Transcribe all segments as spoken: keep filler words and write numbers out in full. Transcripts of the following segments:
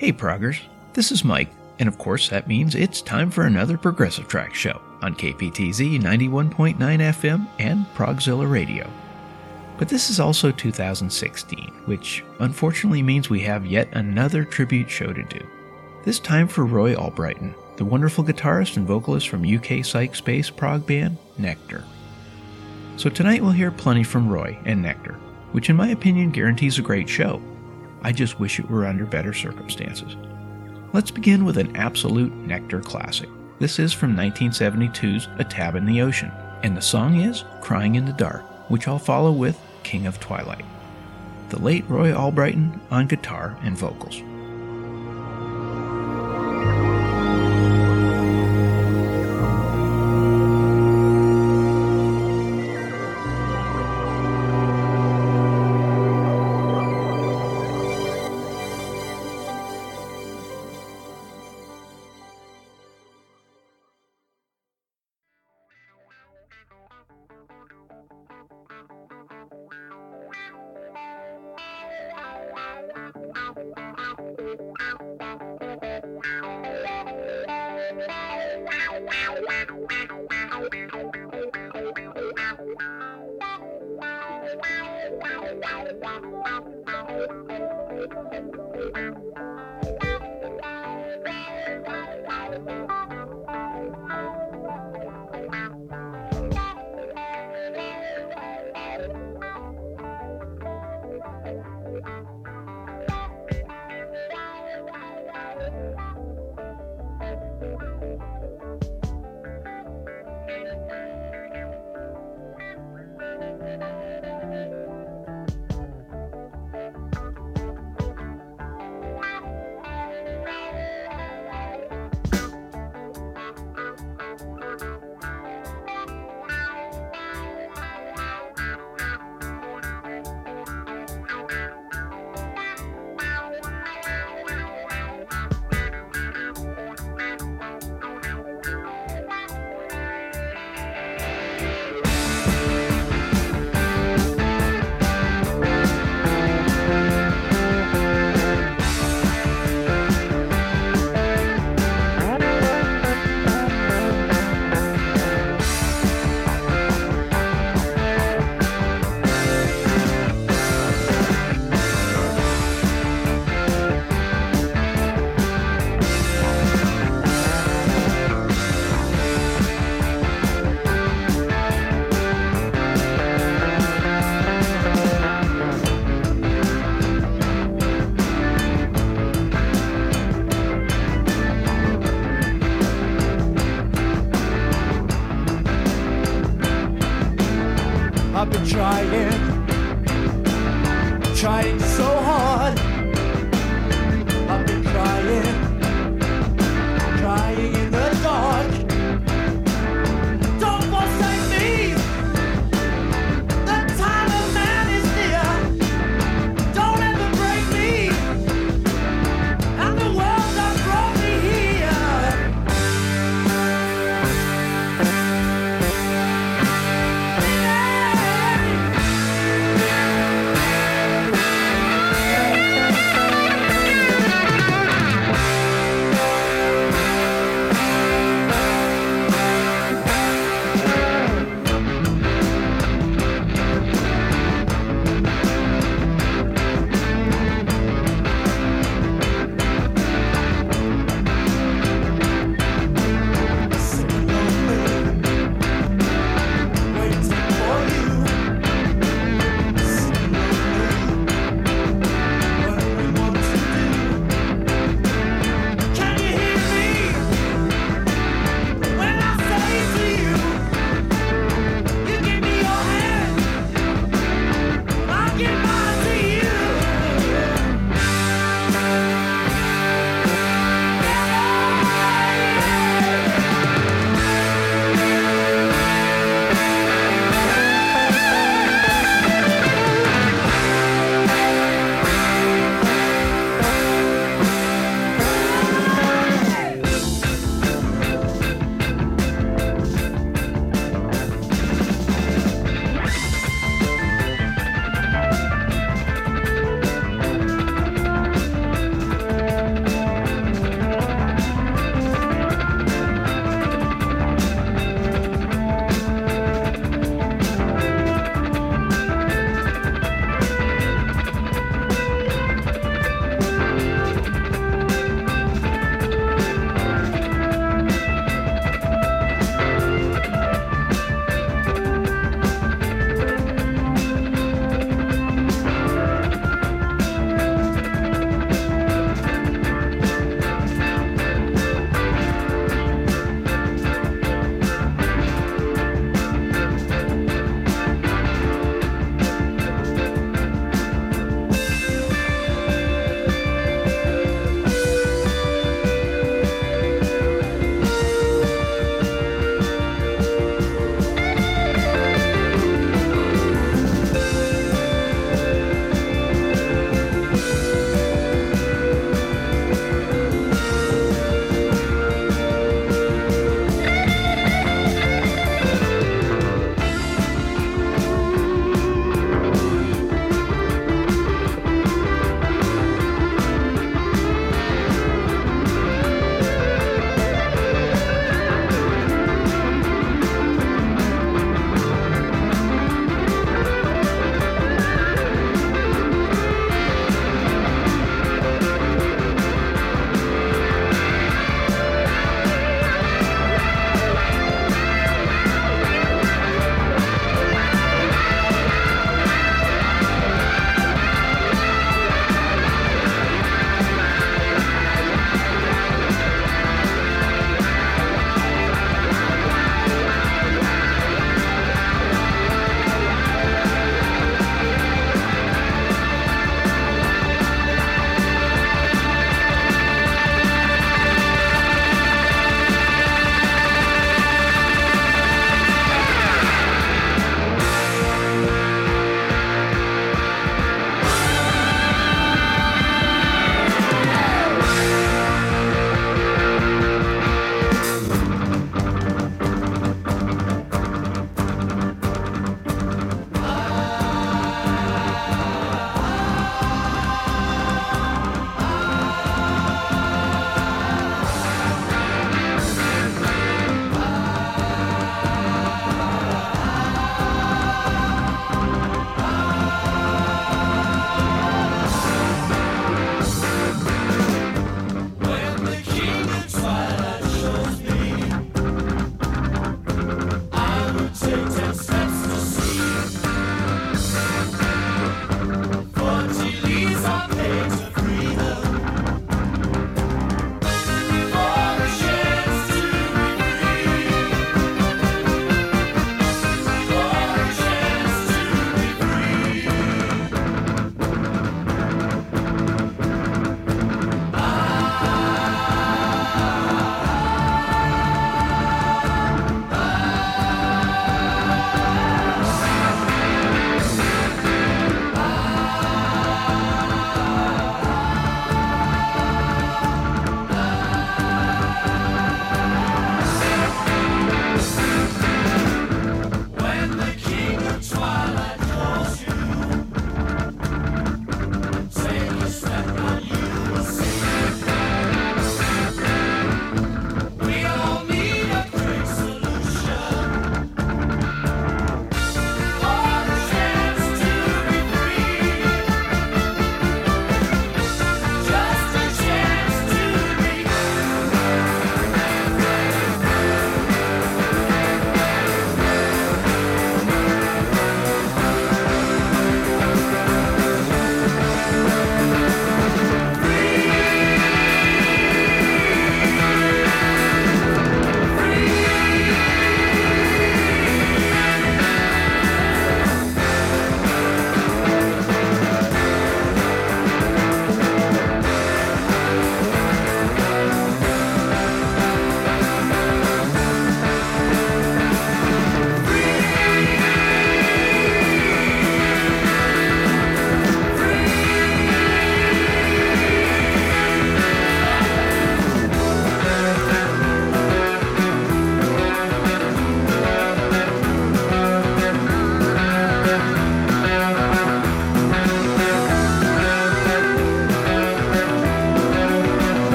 Hey proggers, this is Mike, and of course that means it's time for another Progressive Track show on K P T Z ninety-one point nine F M and Progzilla Radio. But this is also two thousand sixteen, which unfortunately means we have yet another tribute show to do. This time for Roy Albrighton, the wonderful guitarist and vocalist from U K psych space prog band Nectar. So tonight we'll hear plenty from Roy and Nectar, which in my opinion guarantees a great show. I just wish it were under better circumstances. Let's begin with an absolute Nectar classic. This is from nineteen seventy-two's A Tab in the Ocean, and the song is Crying in the Dark, which I'll follow with King of Twilight. The late Roy Albrighton on guitar and vocals.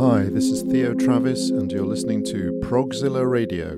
Hi, this is Theo Travis, and you're listening to Progzilla Radio.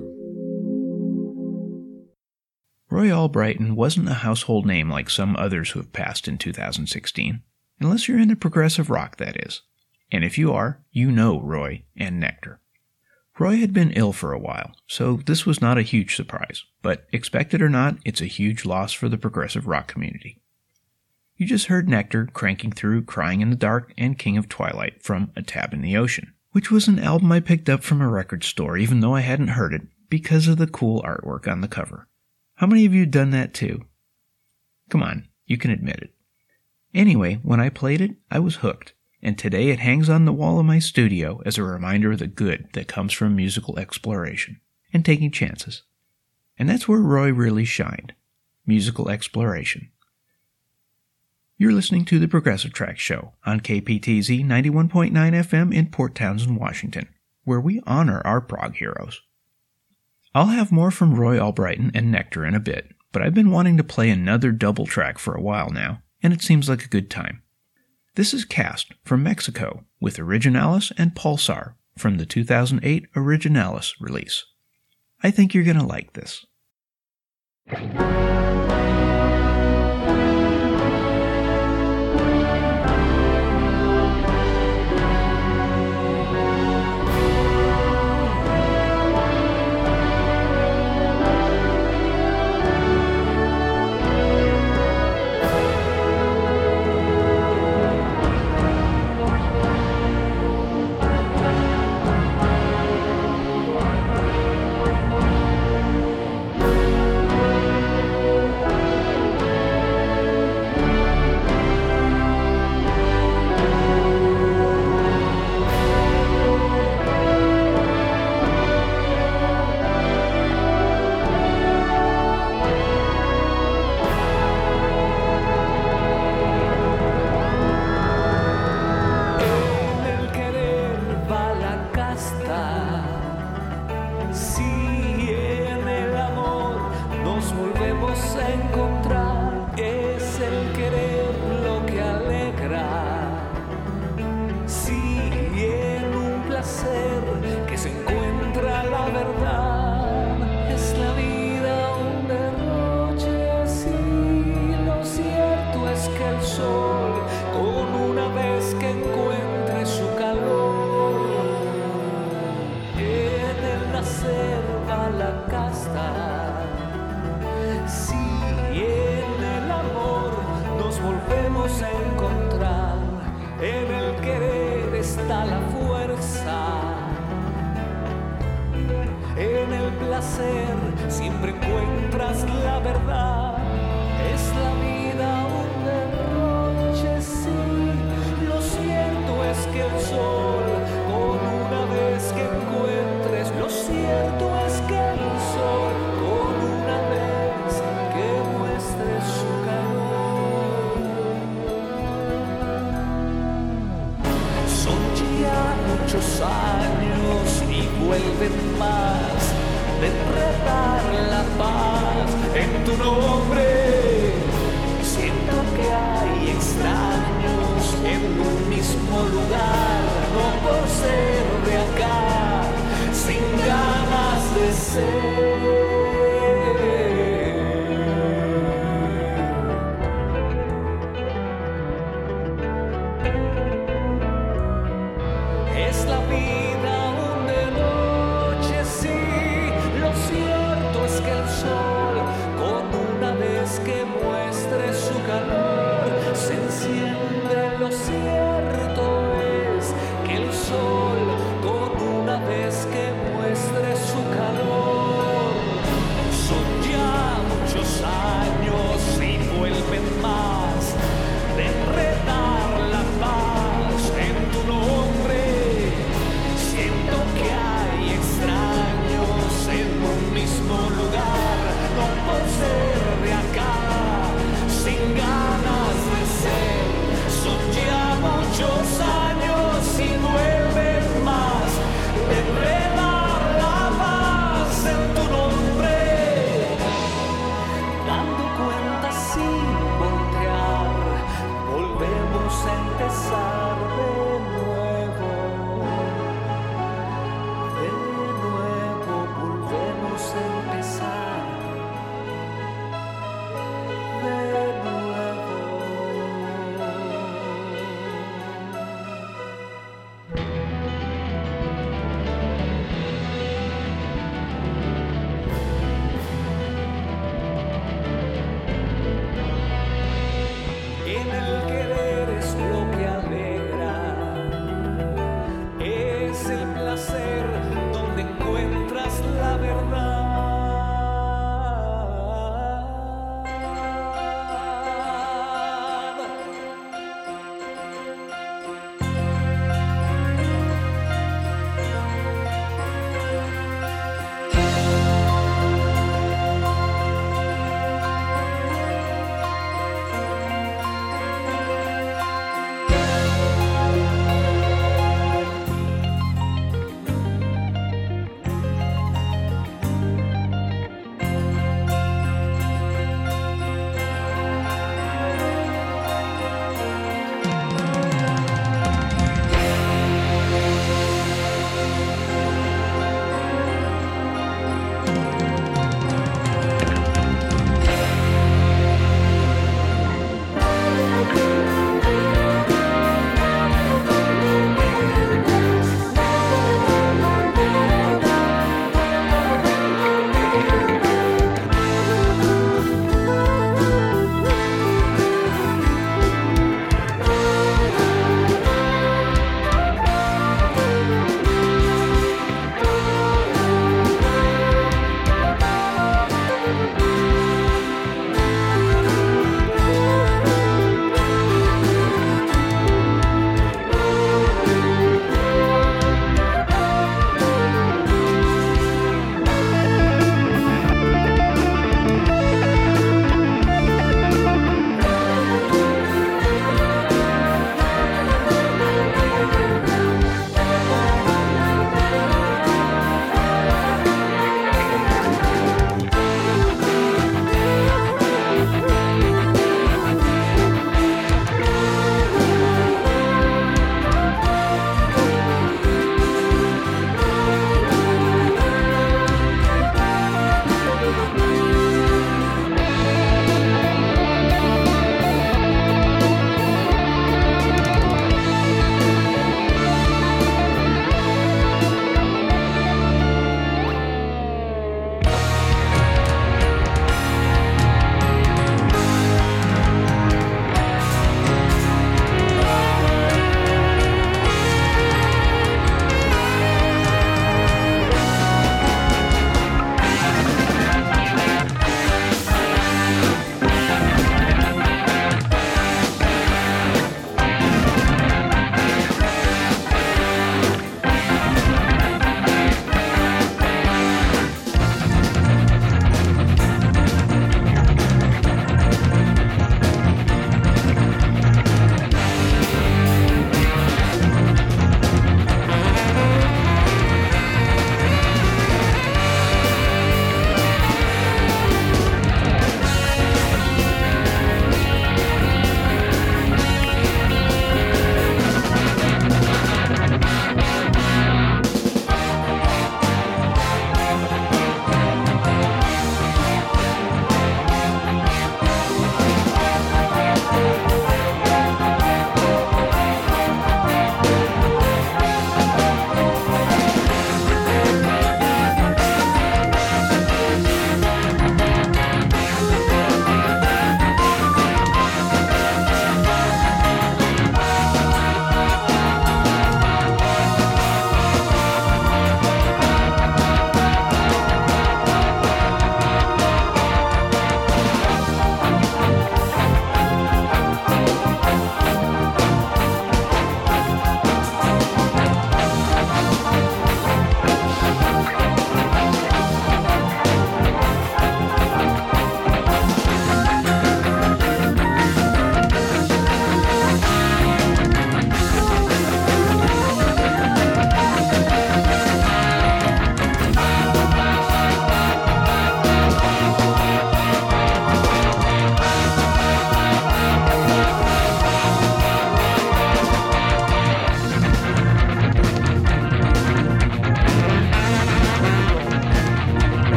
Roy Albrighton wasn't a household name like some others who have passed in two thousand sixteen, unless you're into progressive rock, that is. And if you are, you know Roy and Nectar. Roy had been ill for a while, so this was not a huge surprise, but expect it or not, it's a huge loss for the progressive rock community. You just heard Nectar cranking through Crying in the Dark and King of Twilight from A Tab in the Ocean, which was an album I picked up from a record store even though I hadn't heard it because of the cool artwork on the cover. How many of you have done that too? Come on, you can admit it. Anyway, when I played it, I was hooked, and today it hangs on the wall of my studio as a reminder of the good that comes from musical exploration and taking chances. And that's where Roy really shined. Musical exploration. You're listening to the Progressive Track Show on K P T Z ninety-one point nine F M in Port Townsend, Washington, where we honor our prog heroes. I'll have more from Roy Albrighton and Nectar in a bit, but I've been wanting to play another double track for a while now, and it seems like a good time. This is Cast from Mexico with Originalis and Pulsar from the two thousand eight Originalis release. I think you're going to like this. Siempre encuentras la verdad. Es la vida un derroche, sí. Lo cierto es que el sol, con una vez que encuentres, lo cierto es que el sol, con una vez que muestres su calor. Son ya muchos años y vuelven más. De enredar la paz en tu nombre. Siento que hay extraños en un mismo lugar, no por ser de acá, sin ganas de ser. Es la vida un derroche, sí. Lo cierto es que el sol, con una vez que muestre su calor, se enciende. Lo cierto es que el sol, con una vez que muestre su calor, son ya muchos años y vuelven más de enredar la paz en tu nombre. Siento que hay extraños en un mismo lugar, no por ser de acá, sin ganas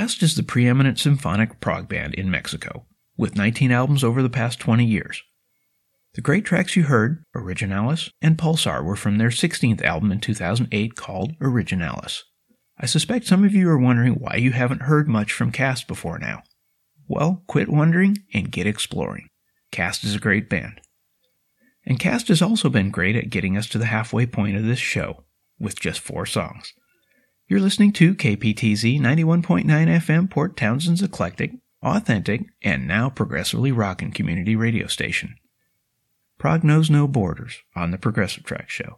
Cast is the preeminent symphonic prog band in Mexico, with nineteen albums over the past twenty years. The great tracks you heard, Originalis and Pulsar, were from their sixteenth album in two thousand eight called Originalis. I suspect some of you are wondering why you haven't heard much from Cast before now. Well, quit wondering and get exploring. Cast is a great band. And Cast has also been great at getting us to the halfway point of this show, with just four songs. You're listening to K P T Z ninety-one point nine F M, Port Townsend's eclectic, authentic, and now progressively rockin' community radio station. Prog knows no borders on the Progressive Track Show.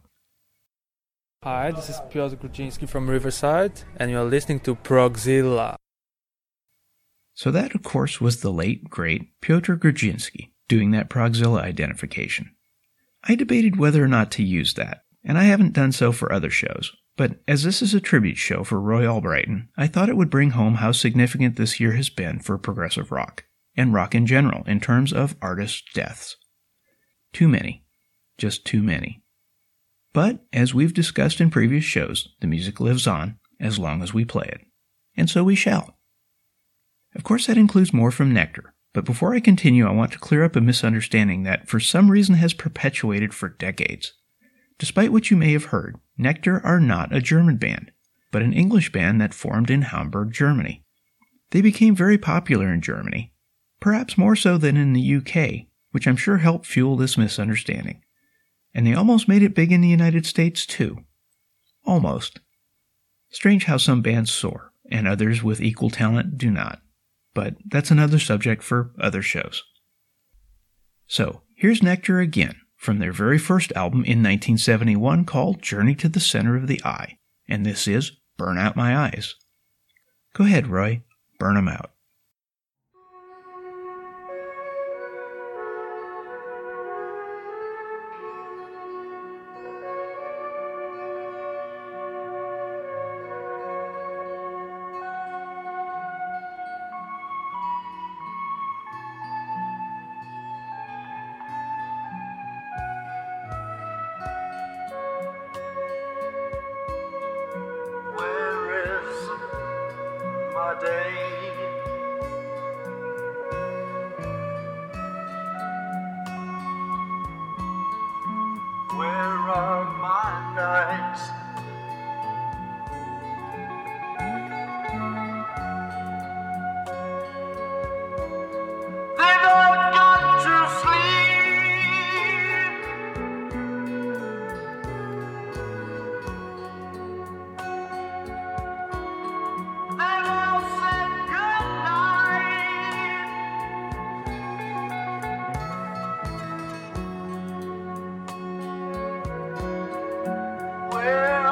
Hi, this is Piotr Grudzinski from Riverside, and you're listening to Progzilla. So that, of course, was the late, great Piotr Grudzinski doing that Progzilla identification. I debated whether or not to use that, and I haven't done so for other shows, but as this is a tribute show for Roy Albrighton, I thought it would bring home how significant this year has been for progressive rock, and rock in general, in terms of artists' deaths. Too many. Just too many. But, as we've discussed in previous shows, the music lives on as long as we play it. And so we shall. Of course, that includes more from Nectar, but before I continue, I want to clear up a misunderstanding that for some reason has perpetuated for decades. Despite what you may have heard, Nectar are not a German band, but an English band that formed in Hamburg, Germany. They became very popular in Germany, perhaps more so than in the U K, which I'm sure helped fuel this misunderstanding. And they almost made it big in the United States, too. Almost. Strange how some bands soar, and others with equal talent do not. But that's another subject for other shows. So, here's Nectar again, from their very first album in nineteen seventy-one called Journey to the Center of the Eye, and this is Burn Out My Eyes. Go ahead, Roy. Burn 'em out. Where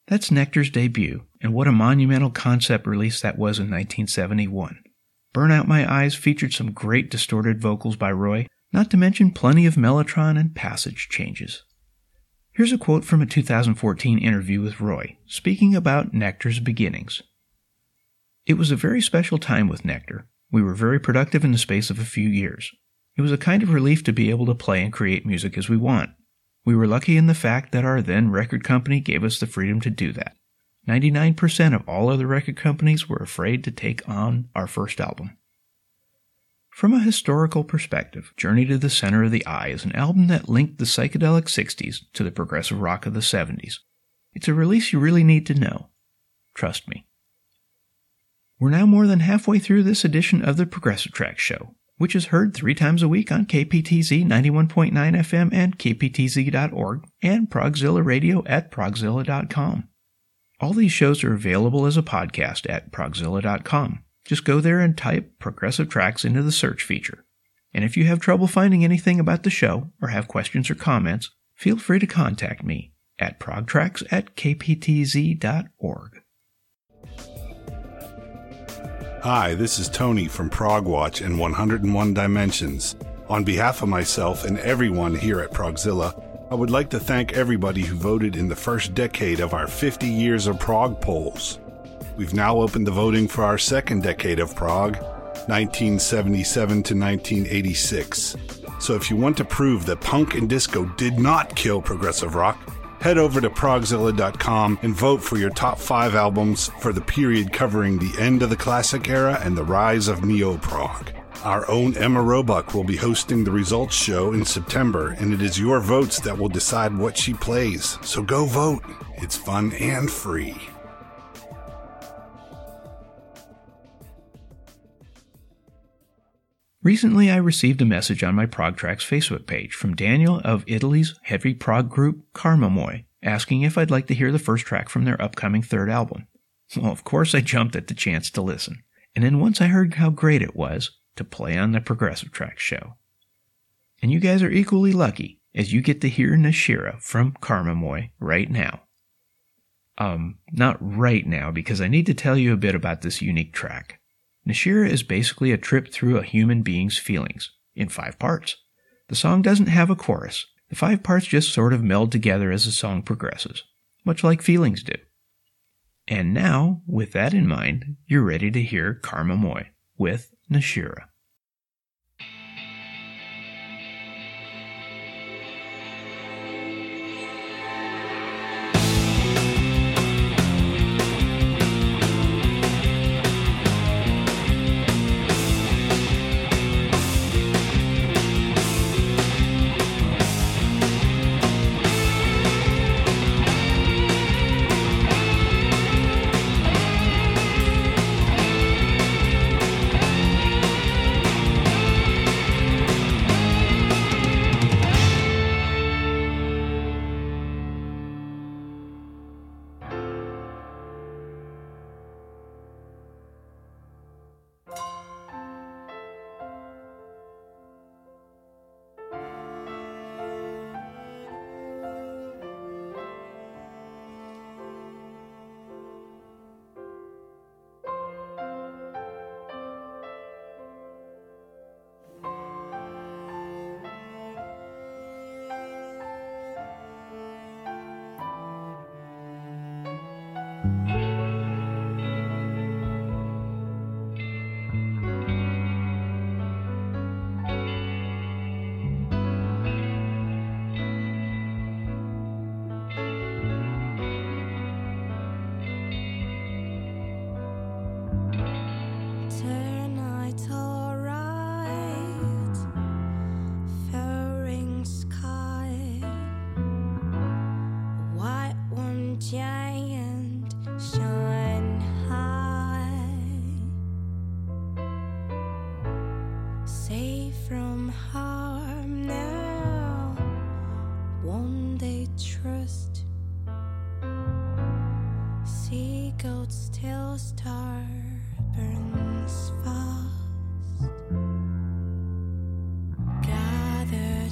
That's Nectar's debut, and what a monumental concept release that was in nineteen seventy-one. Burn Out My Eyes featured some great distorted vocals by Roy, not to mention plenty of mellotron and passage changes. Here's a quote from a two thousand fourteen interview with Roy, speaking about Nectar's beginnings. "It was a very special time with Nectar. We were very productive in the space of a few years. It was a kind of relief to be able to play and create music as we want. We were lucky in the fact that our then record company gave us the freedom to do that. ninety-nine percent of all other record companies were afraid to take on our first album." From a historical perspective, Journey to the Center of the Eye is an album that linked the psychedelic sixties to the progressive rock of the seventies. It's a release you really need to know. Trust me. We're now more than halfway through this edition of the Progressive Track Show, which is heard three times a week on K P T Z ninety-one point nine F M and K P T Z dot org and Progzilla Radio at Progzilla dot com. All these shows are available as a podcast at Progzilla dot com. Just go there and type Progressive Tracks into the search feature. And if you have trouble finding anything about the show or have questions or comments, feel free to contact me at progtracks at K P T Z dot org. Hi, this is Tony from ProgWatch and one hundred one Dimensions. On behalf of myself and everyone here at Progzilla, I would like to thank everybody who voted in the first decade of our fifty years of prog polls. We've now opened the voting for our second decade of prog, nineteen seventy-seven to nineteen eighty-six. So if you want to prove that punk and disco did not kill progressive rock, head over to progzilla dot com and vote for your top five albums for the period covering the end of the classic era and the rise of neo-prog. Our own Emma Roebuck will be hosting the results show in September, and it is your votes that will decide what she plays. So go vote. It's fun and free. Recently, I received a message on my ProgTracks Facebook page from Daniel of Italy's heavy prog group Karmamoi, asking if I'd like to hear the first track from their upcoming third album. Well, of course I jumped at the chance to listen, and then once I heard how great it was, to play on the Progressive Tracks show. And you guys are equally lucky, as you get to hear Nashira from Karmamoi right now. Um, not right now, because I need to tell you a bit about this unique track. Nashira is basically a trip through a human being's feelings, in five parts. The song doesn't have a chorus. The five parts just sort of meld together as the song progresses, much like feelings do. And now, with that in mind, you're ready to hear Karmamoi with Nashira.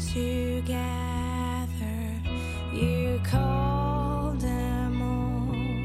You call them all.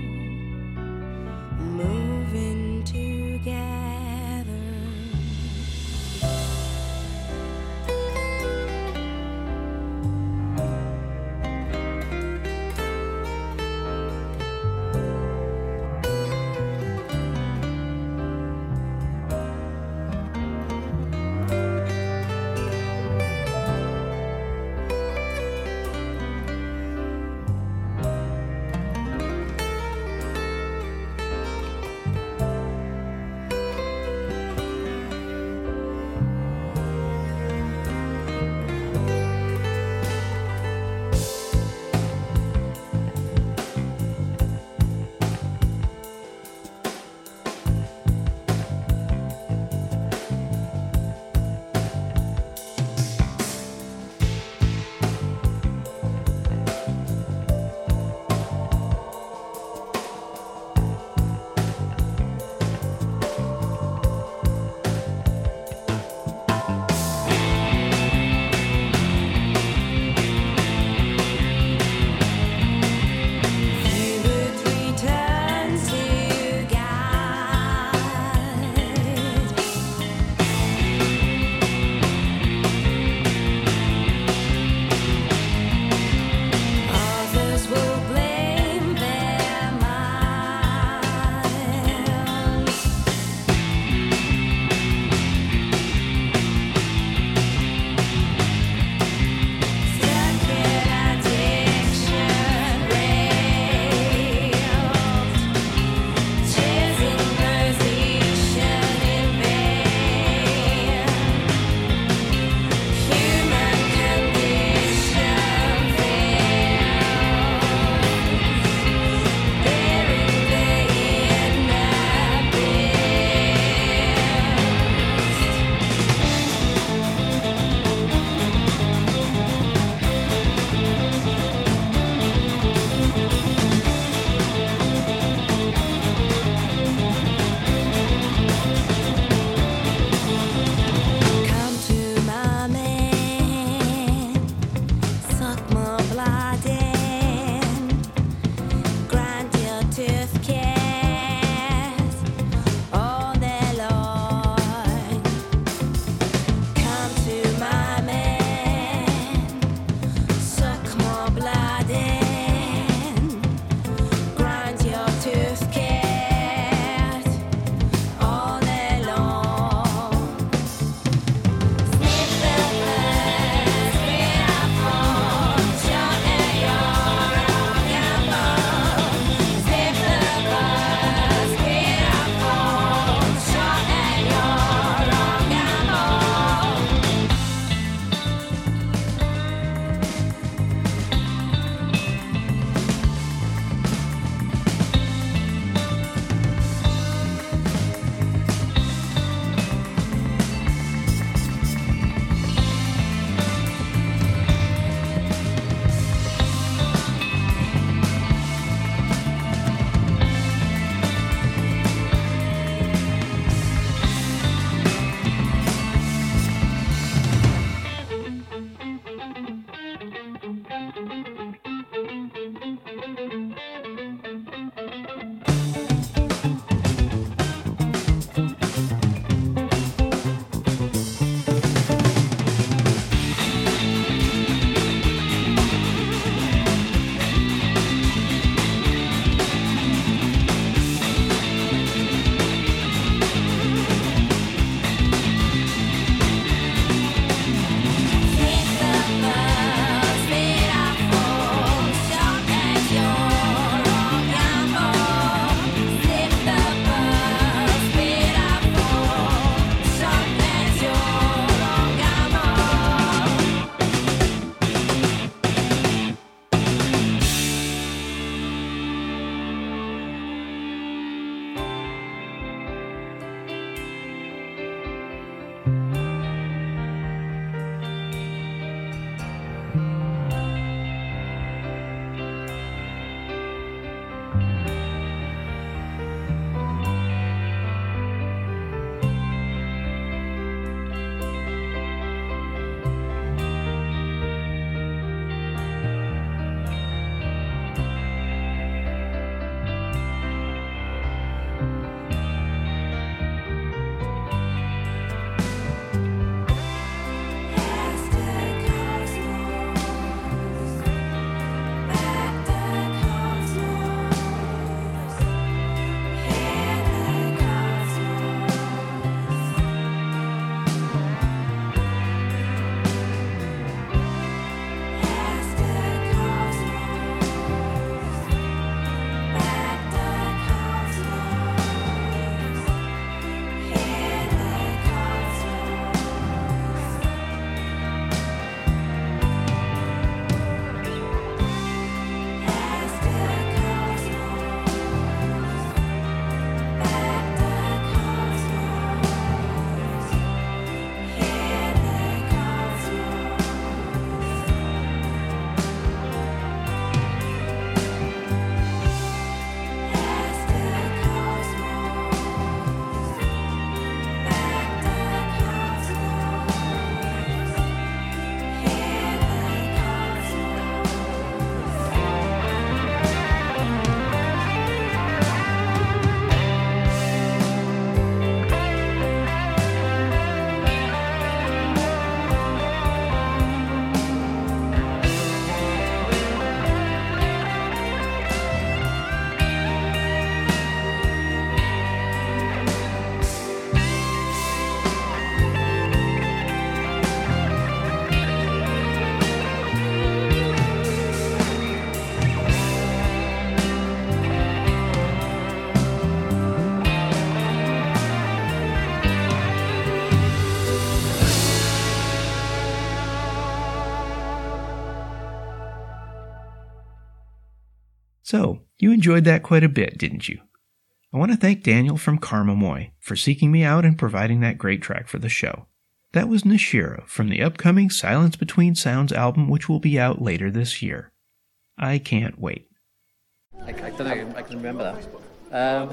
So, you enjoyed that quite a bit, didn't you? I want to thank Daniel from Karma Moy for seeking me out and providing that great track for the show. That was Nashira from the upcoming Silence Between Sounds album, which will be out later this year. I can't wait. I, I don't know, I can remember that. Um,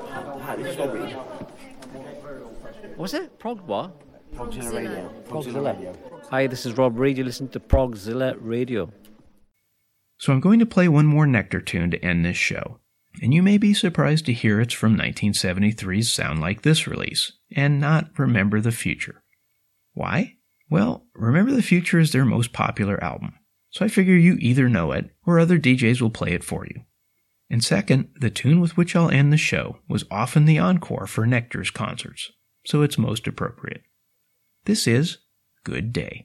what was it? Prog what? Progzilla Radio. Progzilla. Hi, this is Rob Reed. You listen to Progzilla Radio. So I'm going to play one more Nectar tune to end this show. And you may be surprised to hear it's from nineteen seventy-three's Sound Like This release, and not Remember the Future. Why? Well, Remember the Future is their most popular album, so I figure you either know it, or other D Js will play it for you. And second, the tune with which I'll end the show was often the encore for Nectar's concerts, so it's most appropriate. This is Good Day.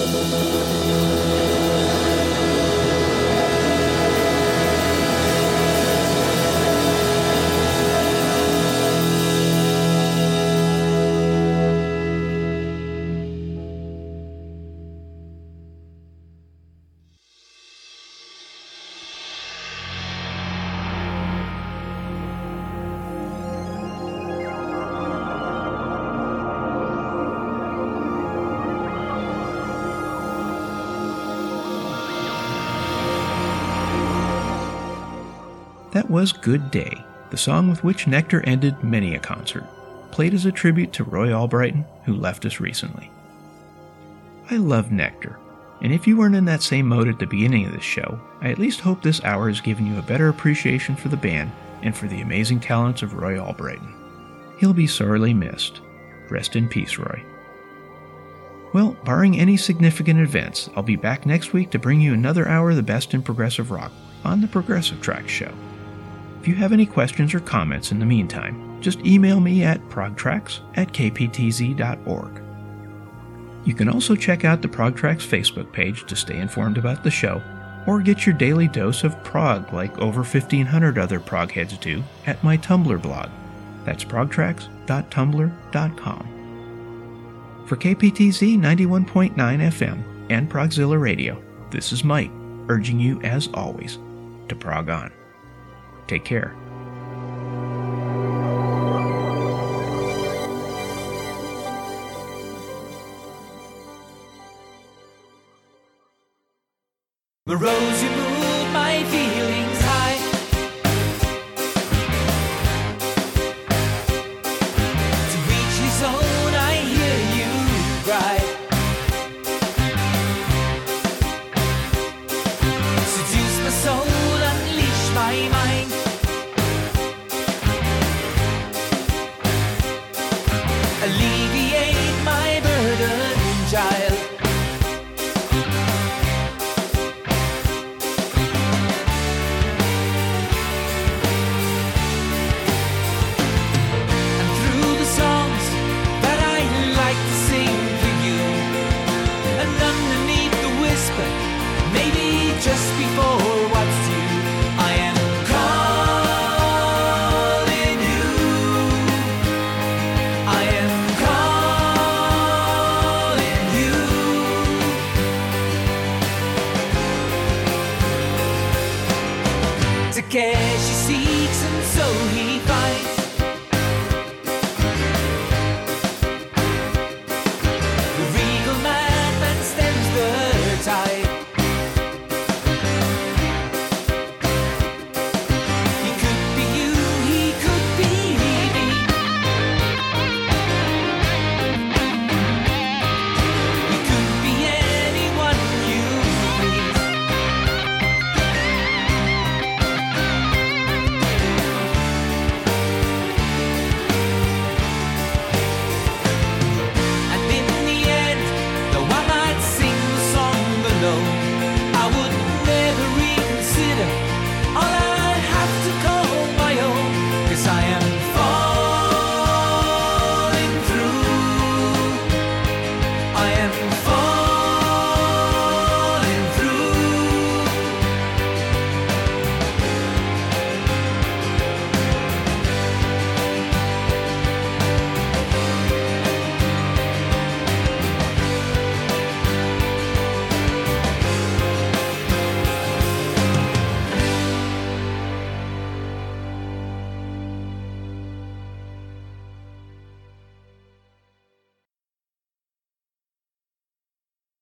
That was Good Day, the song with which Nectar ended many a concert, played as a tribute to Roy Albrighton, who left us recently. I love Nectar, and if you weren't in that same mode at the beginning of this show, I at least hope this hour has given you a better appreciation for the band and for the amazing talents of Roy Albrighton. He'll be sorely missed. Rest in peace, Roy. Well, barring any significant events, I'll be back next week to bring you another hour of the best in progressive rock on the Progressive Tracks Show. If you have any questions or comments in the meantime, just email me at progtracks at k p t z dot org. You can also check out the ProgTracks Facebook page to stay informed about the show, or get your daily dose of prog like over fifteen hundred other prog heads do at my Tumblr blog. That's progtracks dot tumblr dot com. For K P T Z ninety-one point nine F M and Progzilla Radio, this is Mike, urging you, as always, to prog on. Take care. The rose you move my feelings high. To reach his own I hear you cry. Seduce my soul, unleash my mind. Alleviate my burden, child. And through the songs that I like to sing for you, and underneath the whisper, maybe just before